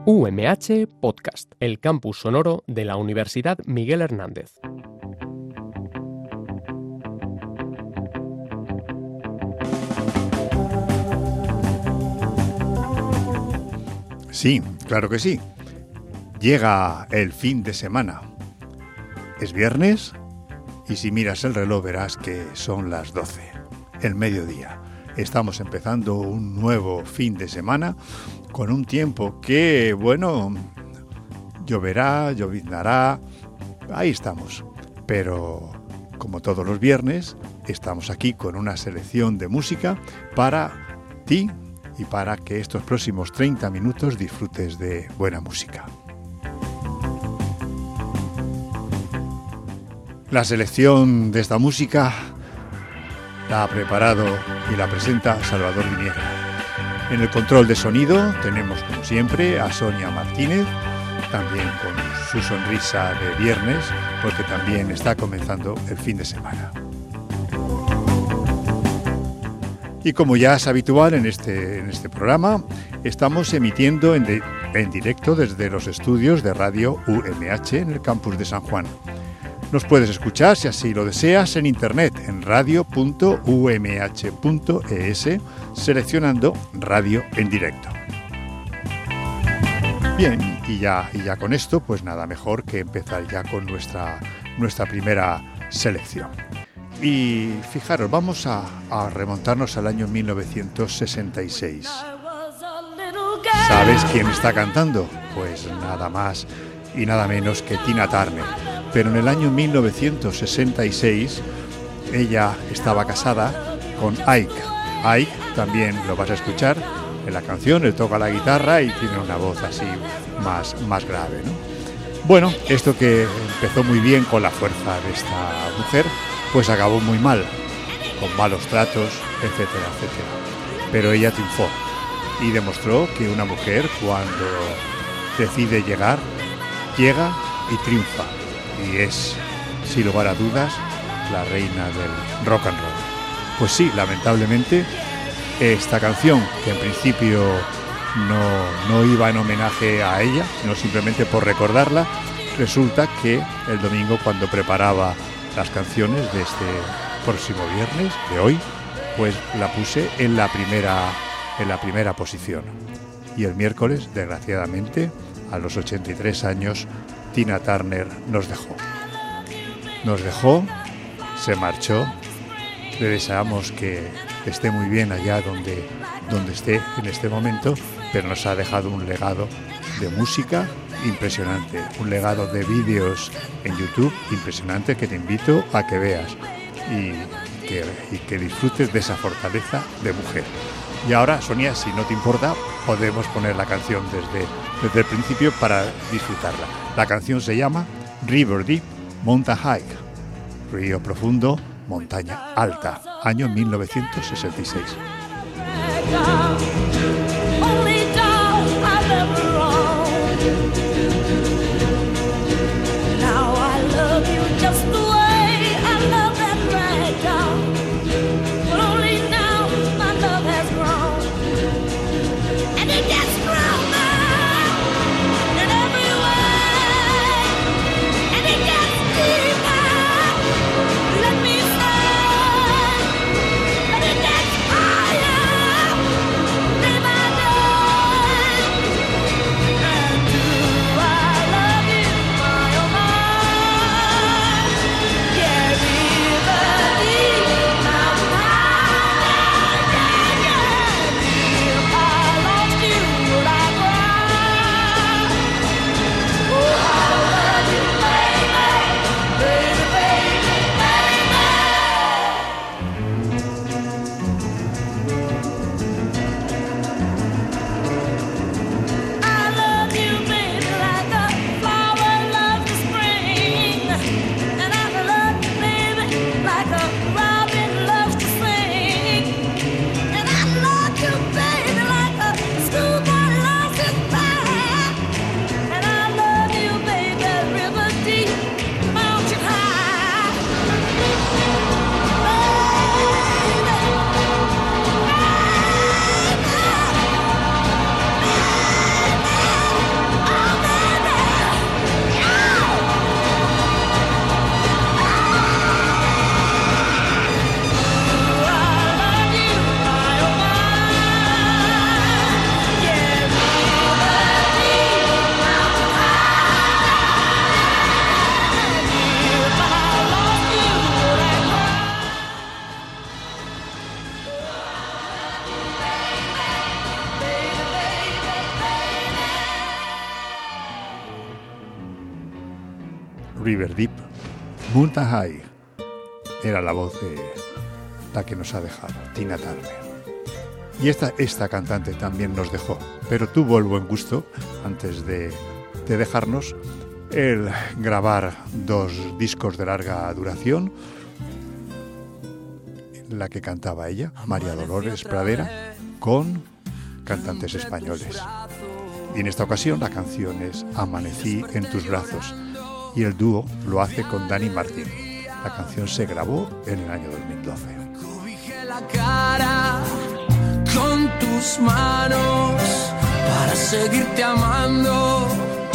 UMH Podcast, el campus sonoro de la Universidad Miguel Hernández. Sí, claro que sí. Llega el fin de semana. Es viernes y si miras el reloj verás que son las 12, el mediodía. Estamos empezando un nuevo fin de semana con un tiempo que, bueno, lloverá, lloviznará, ahí estamos. Pero, como todos los viernes, estamos aquí con una selección de música para ti y para que estos próximos 30 minutos disfrutes de buena música. La selección de esta música la ha preparado y la presenta Salvador Viniera. En el control de sonido tenemos, como siempre, a Sonia Martínez, también con su sonrisa de viernes, porque también está comenzando el fin de semana. Y como ya es habitual en este programa, estamos emitiendo en directo desde los estudios de Radio UMH en el campus de San Juan. Nos puedes escuchar, si así lo deseas, en internet, en radio.umh.es, seleccionando Radio en directo. Bien, y ya con esto, pues nada mejor que empezar ya con nuestra primera selección. Y fijaros, vamos a remontarnos al año 1966. ¿Sabes quién está cantando? Pues nada más y nada menos que Tina Turner. Pero en el año 1966 ella estaba casada con Ike. Ike también lo vas a escuchar en la canción, él toca la guitarra y tiene una voz así más grave, ¿no? Bueno, esto que empezó muy bien con la fuerza de esta mujer, pues acabó muy mal, con malos tratos, etcétera, etcétera. Pero ella triunfó y demostró que una mujer cuando decide llegar, llega y triunfa. Y es, sin lugar a dudas, la reina del rock and roll. Pues sí, lamentablemente, esta canción, que en principio no iba en homenaje a ella, sino simplemente por recordarla, resulta que el domingo, cuando preparaba las canciones de este próximo viernes, de hoy, pues la puse en la primera posición. Y el miércoles, desgraciadamente, a los 83 años, Tina Turner nos dejó, se marchó. Le deseamos que esté muy bien allá donde esté en este momento, pero nos ha dejado un legado de música impresionante, un legado de vídeos en YouTube impresionante que te invito a que veas y que disfrutes de esa fortaleza de mujer. Y ahora, Sonia, si no te importa, podemos poner la canción desde el principio para disfrutarla. La canción se llama River Deep, Mountain Hike, Río Profundo, Montaña Alta, año 1966. River Deep, Mountain High. Era la voz de la que nos ha dejado, Tina Turner. Y esta cantante también nos dejó, pero tuvo el buen gusto, antes de dejarnos, el grabar 2 discos de larga duración, en la que cantaba ella, María Dolores Pradera, con cantantes españoles. Y en esta ocasión la canción es Amanecí en tus brazos, y el dúo lo hace con Dani Martín. La canción se grabó en el año 2012. Cobijé la cara con tus manos para seguirte amando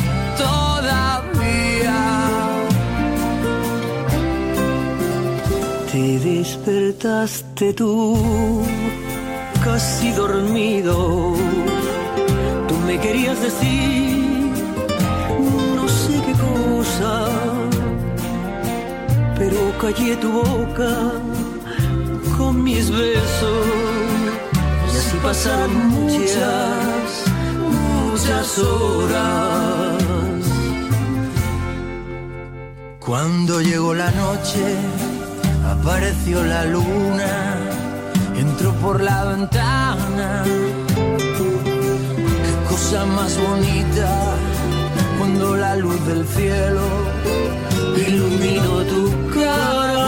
todavía. Te despertaste tú, casi dormido. Tú me querías decir no sé qué cosa, pero callé tu boca con mis besos. Y así pasaron muchas horas. Cuando llegó la noche, apareció la luna, entró por la ventana. Qué cosa más bonita cuando la luz del cielo iluminó tu cara.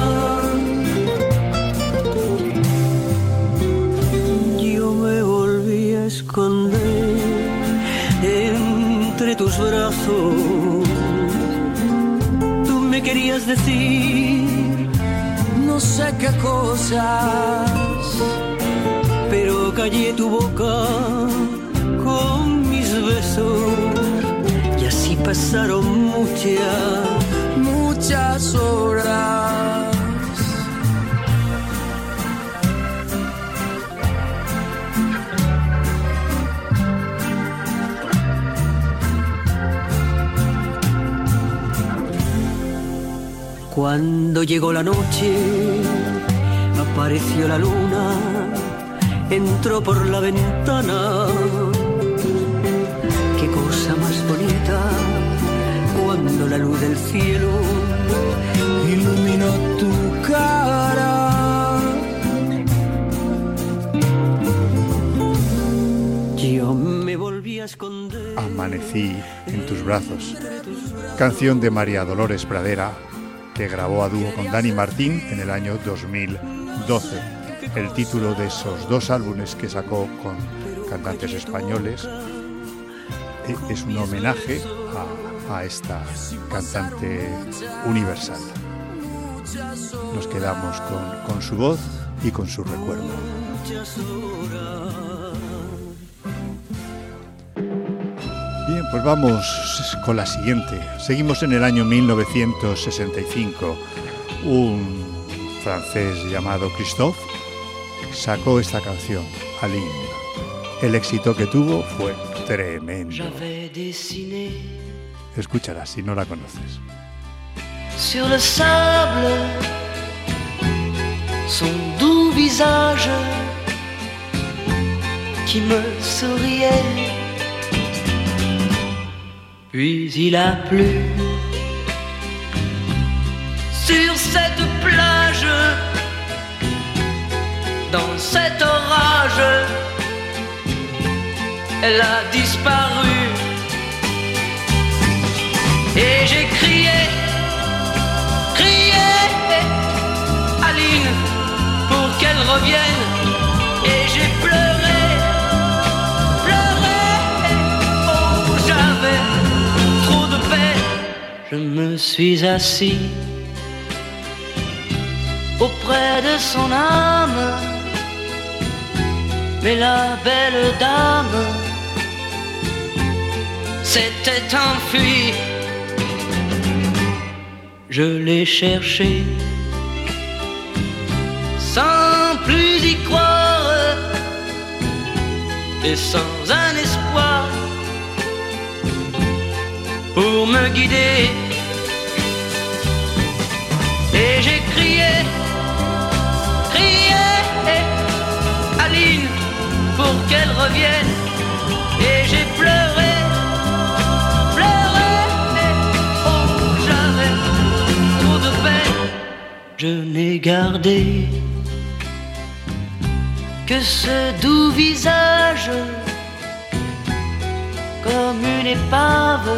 Yo me volví a esconder entre tus brazos. Tú me querías decir no sé qué cosas, pero callé tu boca con mis besos. Y así pasaron muchas horas. Cuando llegó la noche, apareció la luna, entró por la ventana. Qué cosa más bonita cuando la luz del cielo iluminó tu cara. Yo me volví a esconder. Amanecí en tus brazos, canción de María Dolores Pradera, que grabó a dúo con Dani Martín en el año 2012. El título de esos 2 álbumes que sacó con cantantes españoles es un homenaje a esta cantante universal. Nos quedamos con su voz y con su recuerdo. Bien, pues vamos con la siguiente. Seguimos en el año 1965. Un francés llamado Christophe sacó esta canción, Aline. El éxito que tuvo fue tremendo. Escúchala si no la conoces. Sur le sable, son doux visage qui me souriait. Puis il a plu sur cette plage, dans cet orage, elle a disparu. Et j'ai crié, Aline, pour qu'elle revienne. Et j'ai pleuré, oh j'avais trop de peine. Je me suis assis auprès de son âme, mais la belle dame s'était enfuie. Je l'ai cherchée sans plus y croire et sans un espoir pour me guider. Et j'ai crié, Aline, pour qu'elle revienne. Et j'ai pleuré, oh j'avais je n'ai gardé que ce doux visage comme une épave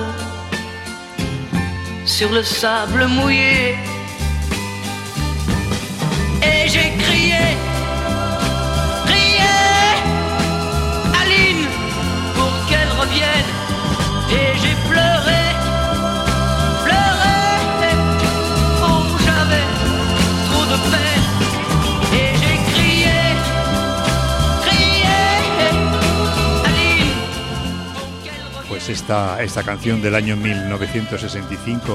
sur le sable mouillé. Et j'ai crié, crié, Aline, pour qu'elle revienne. Et j'ai pleuré, pleuré, oh j'avais trop de peine. Et j'ai crié, crié, Aline, pour qu'elle revienne. Pues esta canción del año 1965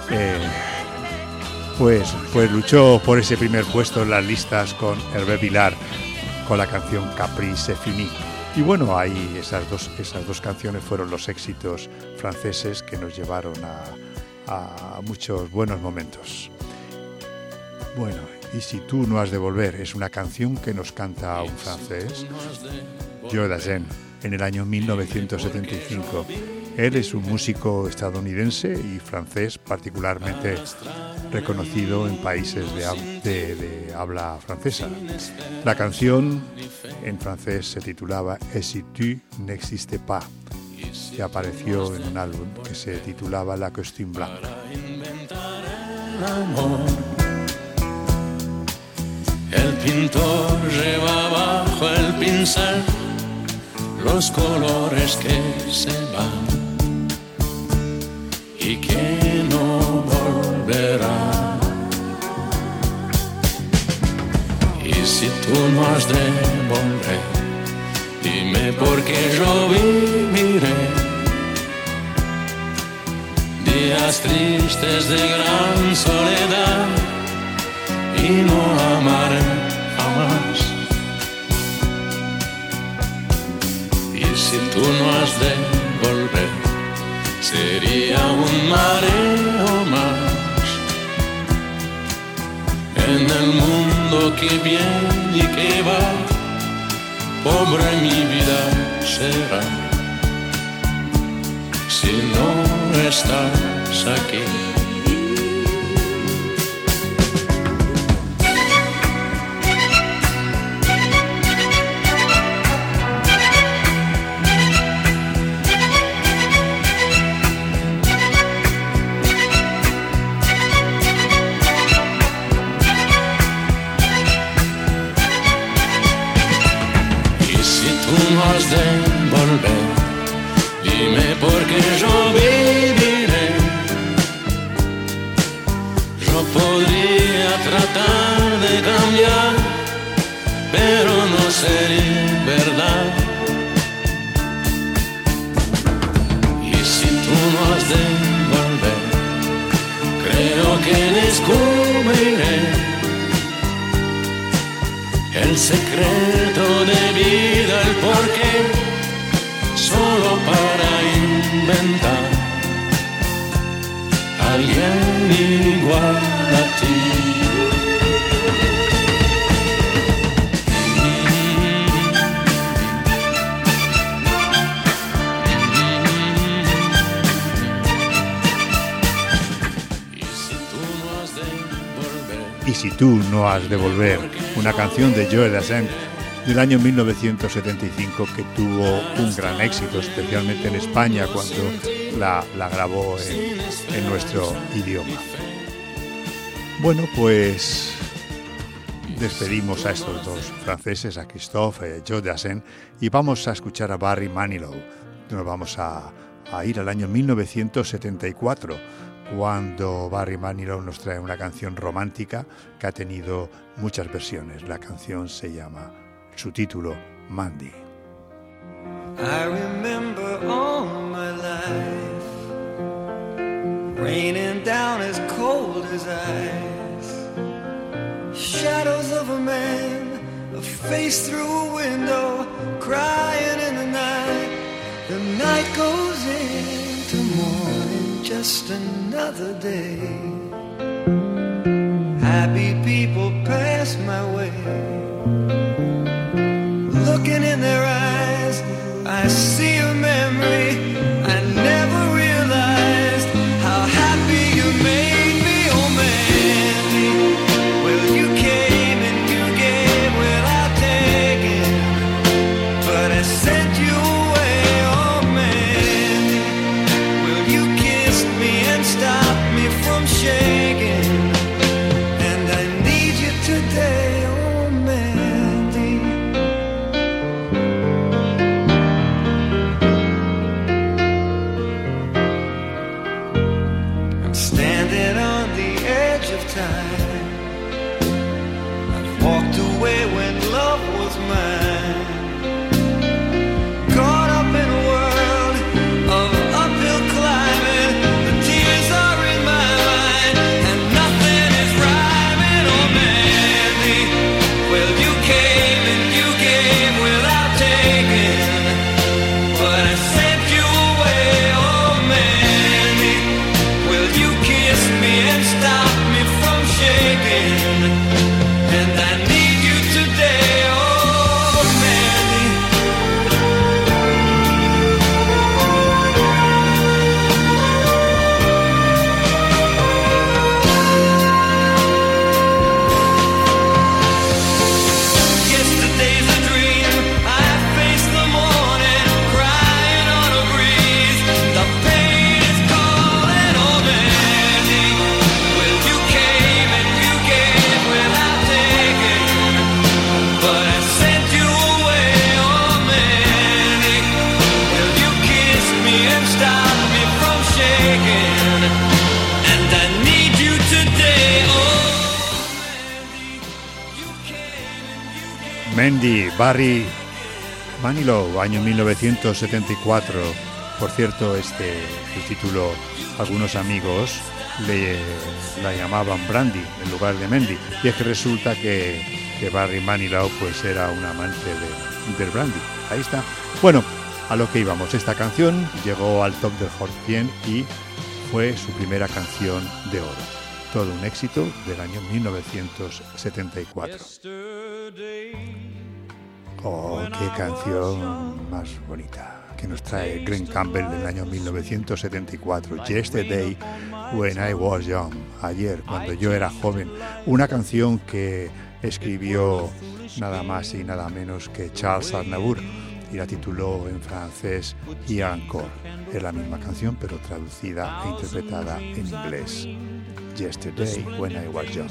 pues luchó por ese primer puesto en las listas con Hervé Villard con la canción Caprice Fini. Y bueno, ahí esas dos canciones fueron los éxitos franceses que nos llevaron a muchos buenos momentos. Bueno, y si tú no has de volver, es una canción que nos canta un francés, Joe Dassin, en el año 1975. Él es un músico estadounidense y francés, particularmente reconocido en países de habla francesa. La canción en francés se titulaba Et si tu n'existais pas y apareció en un álbum que se titulaba La Costume Blanca. El pintor lleva bajo el pincel los colores que se van y que no volverán. Y si tú no has de volver, dime por qué yo viviré días tristes de gran soledad y no amaré jamás. Y si tú no has de volver, sería un mareo más en el mundo que viene y que va. Pobre mi vida será si no estás aquí. De volver, dime por qué yo viviré. Yo podría tratar de cambiar, pero no sería verdad. Y si tú no has de volver, creo que descubriré el secreto de vida, el porqué, solo para inventar alguien igual a ti. Y si tú no has de volver, una canción de Joe Dassin del año 1975 que tuvo un gran éxito, especialmente en España cuando la grabó en nuestro idioma. Bueno, pues despedimos a estos dos franceses, a Christophe y a Joe Dassin, y vamos a escuchar a Barry Manilow. Nos vamos a ir al año 1974, cuando Barry Manilow nos trae una canción romántica que ha tenido muchas versiones. La canción se llama, su título, Mandy. I remember all my life raining down as cold as ice, shadows of a man, a face through a window, crying in the night. The night goes into morning, just another day. Happy people pass my way, looking in their eyes, I see a memory. I never realized how happy you made me, oh Mandy. Mandy, Barry Manilow, año 1974. Por cierto, el título, algunos amigos la llamaban Brandy en lugar de Mandy, y es que resulta que Barry Manilow pues era un amante del brandy. Ahí está. Bueno, a lo que íbamos, esta canción llegó al top del Hot 100 y fue su primera canción de oro. Todo un éxito del año 1974. Oh, qué canción más bonita que nos trae Glen Campbell del año 1974. Yesterday When I Was Young, ayer cuando yo era joven. Una canción que escribió nada más y nada menos que Charles Aznavour y la tituló en francés y encore. Es la misma canción pero traducida e interpretada en inglés. Yesterday When I Was Young.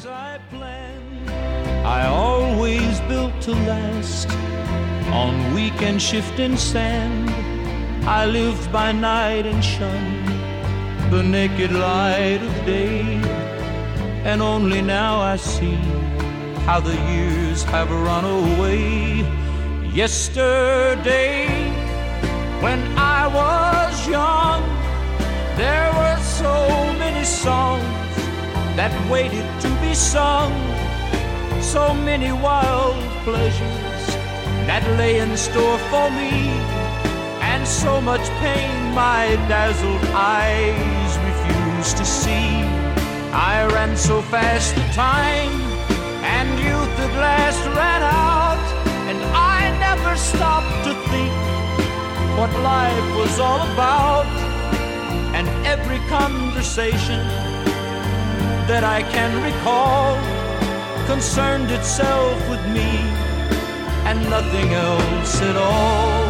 I always built to last on weekend shift and sand. I lived by night and shunned the naked light of day. And only now I see how the years have run away. Yesterday, when I was young, there were so many songs that waited to be sung. So many wild pleasures that lay in store for me, and so much pain my dazzled eyes refused to see. I ran so fast the time, and youth at last ran out, and I never stopped to think what life was all about. And every conversation that I can recall concerned itself with me and nothing else at all.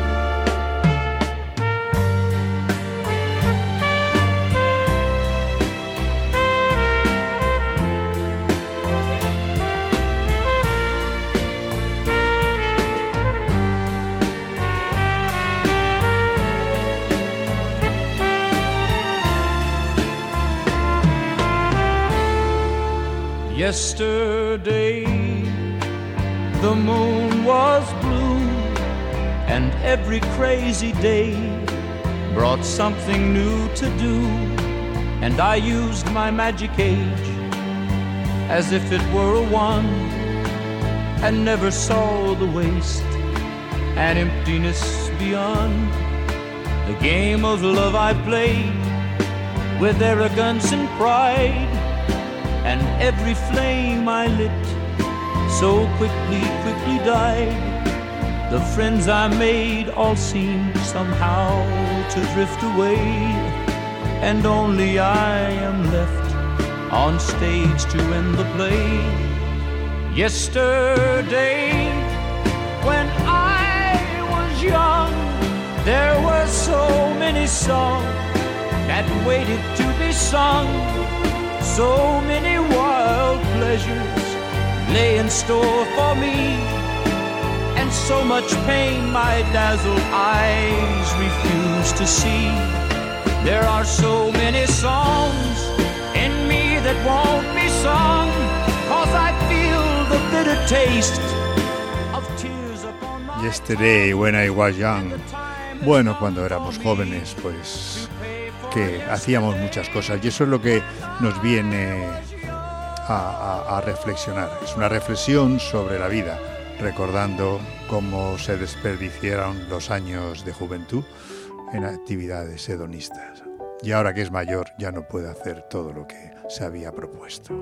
Yesterday, the moon was blue, and every crazy day brought something new to do. And I used my magic age as if it were a wand, and never saw the waste and emptiness beyond. The game of love I played with arrogance and pride, and every flame I lit so quickly died. The friends I made all seemed somehow to drift away, and only I am left on stage to end the play. Yesterday, when I was young, there were so many songs that waited to be sung. So many wild pleasures lay in store for me, and so much pain my dazzled eyes refuse to see. There are so many songs in me that won't be sung, 'cause I feel the bitter taste of tears upon my Yesterday when I was young. Bueno, cuando éramos jóvenes, pues que hacíamos muchas cosas, y eso es lo que nos viene a reflexionar. Es una reflexión sobre la vida, recordando cómo se desperdiciaron los años de juventud en actividades hedonistas. Y ahora que es mayor, ya no puede hacer todo lo que se había propuesto.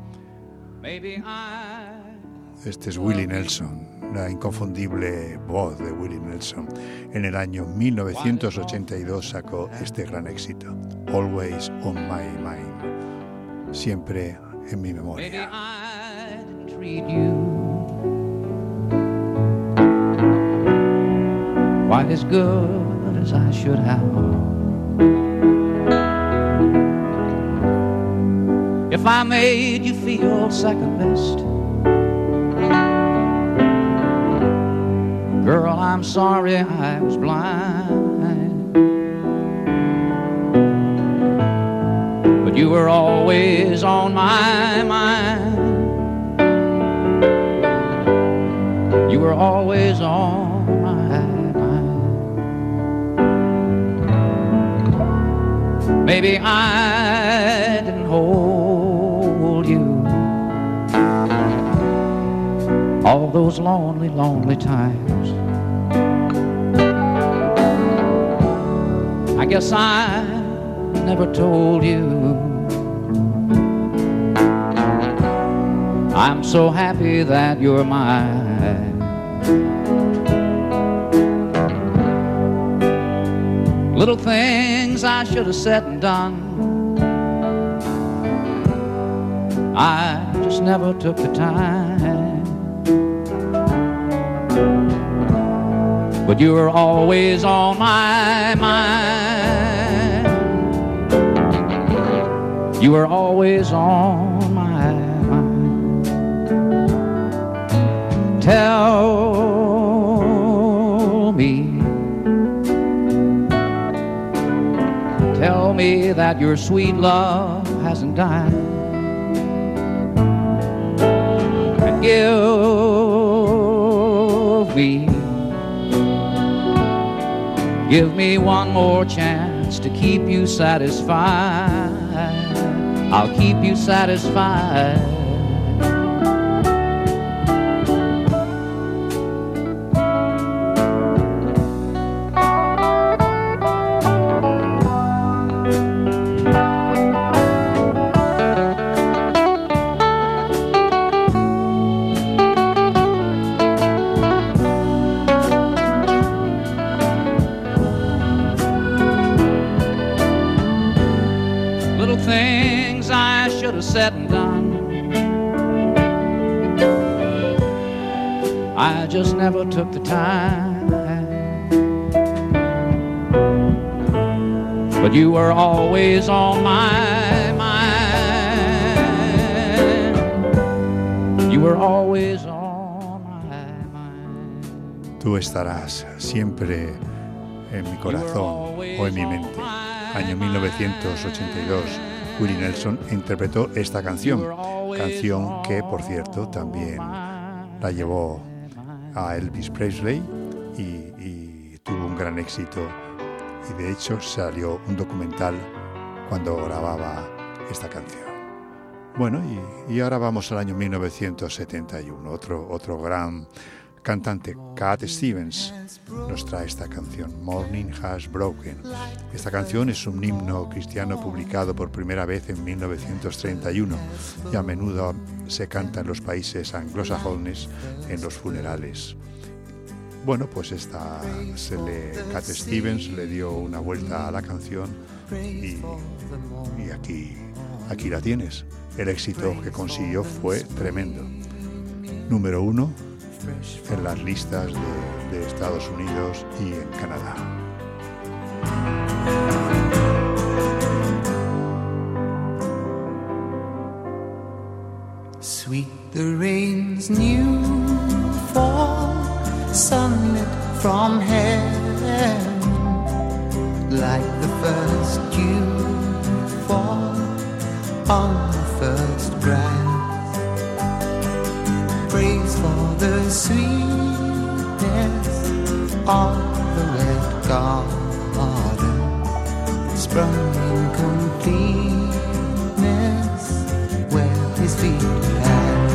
Este es Willie Nelson, la inconfundible voz de Willie Nelson. En el año 1982 sacó este gran éxito, Always on My Mind, siempre en mi memoria. Quite as good as I should have. If I made you feel second best, girl, I'm sorry I was blind. But you were always on my mind. always on my mind. Maybe I didn't hold you all those lonely, lonely times. I guess I never told you I'm so happy that you're mine. Little things I should have said and done, I just never took the time. But you were always on my mind. You were always on my mind. Tell me that your sweet love hasn't died. And give me one more chance to keep you satisfied. I'll keep you satisfied. Things I should have said and done, I just never took the time. But you were always on my mind. You were always on my mind. Tú estarás siempre en mi corazón o en mi mente. Año 1982. Willie Nelson interpretó esta canción que, por cierto, también la llevó a Elvis Presley y tuvo un gran éxito. Y de hecho salió un documental cuando grababa esta canción. Bueno, y ahora vamos al año 1971. Otro gran cantante, Cat Stevens, nos trae esta canción, Morning Has Broken. Esta canción es un himno cristiano publicado por primera vez en 1931 y a menudo se canta en los países anglosajones en los funerales. Bueno, pues Cat Stevens le dio una vuelta a la canción y aquí la tienes. El éxito que consiguió fue tremendo. Número 1 en las listas de Estados Unidos y en Canadá. Sweet the rain's new fall, sunlit from heaven, like the first dew fall on the first grass. Praise for the sweetness of the wet garden, sprung in completeness where his feet pass.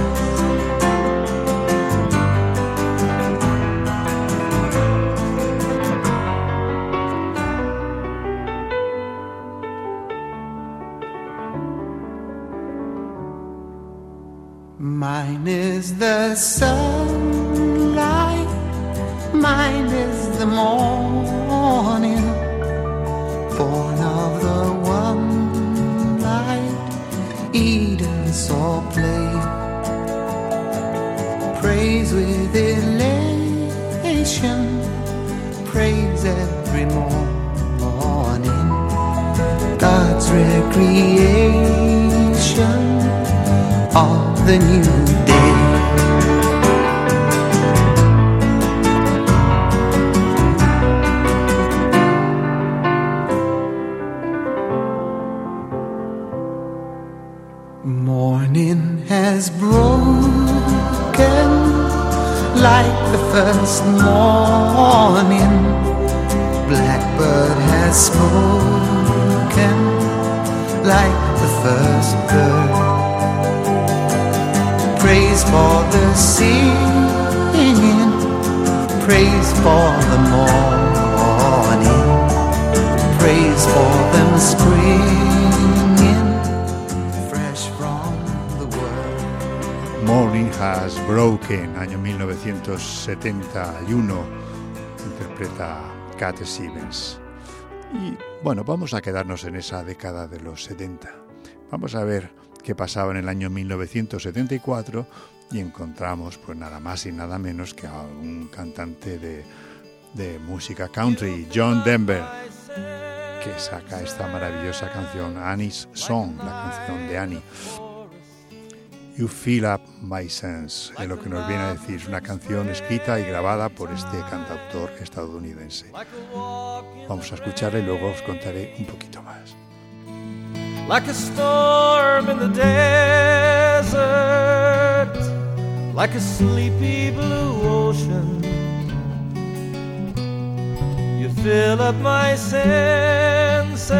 Mine is the sunlight, mine is the morning, born of the one light Eden saw play. Praise with elation, praise every morning, God's recreation of the new day. Morning has broken like the this morning, blackbird has spoken like the first bird. Praise for the singing, praise for the morning, praise for them springing fresh from the world. Morning Has Broken, año 1971, interpreta Cat Stevens. Y bueno, vamos a quedarnos en esa década de los 70. Vamos a ver qué pasaba en el año 1974 y encontramos pues nada más y nada menos que a un cantante de música country, John Denver, que saca esta maravillosa canción, Annie's Song, la canción de Annie. You Fill Up My Sense, es lo que nos viene a decir, es una canción escrita y grabada por este cantautor estadounidense. Vamos a escucharla y luego os contaré un poquito más. Like a storm in the desert, like a sleepy blue ocean, you fill up my senses,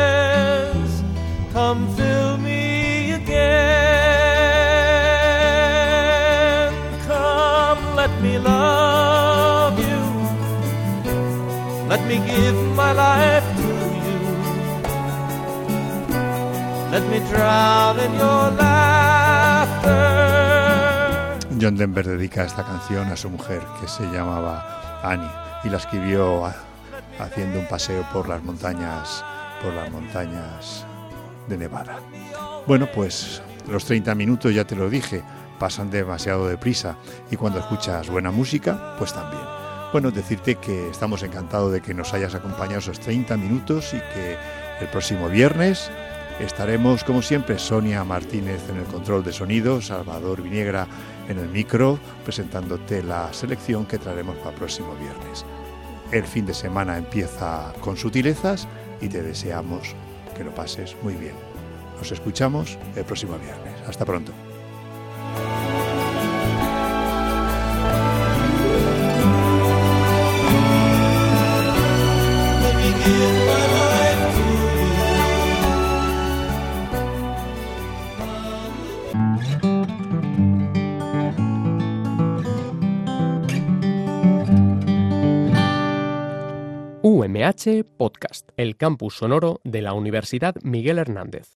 come fill me again, come let me love you, let me give my life to you. Let me drown in your laughter. John Denver dedica esta canción a su mujer, que se llamaba Annie, y la escribió haciendo un paseo por las montañas de Nevada. Bueno, pues los 30 minutos, ya te lo dije, pasan demasiado deprisa, y cuando escuchas buena música, pues también. Bueno, decirte que estamos encantados de que nos hayas acompañado esos 30 minutos y que el próximo viernes estaremos, como siempre, Sonia Martínez en el control de sonido, Salvador Viniegra en el micro, presentándote la selección que traeremos para el próximo viernes. El fin de semana empieza con sutilezas y te deseamos que lo pases muy bien. Nos escuchamos el próximo viernes. Hasta pronto. UMH Podcast, el campus sonoro de la Universidad Miguel Hernández.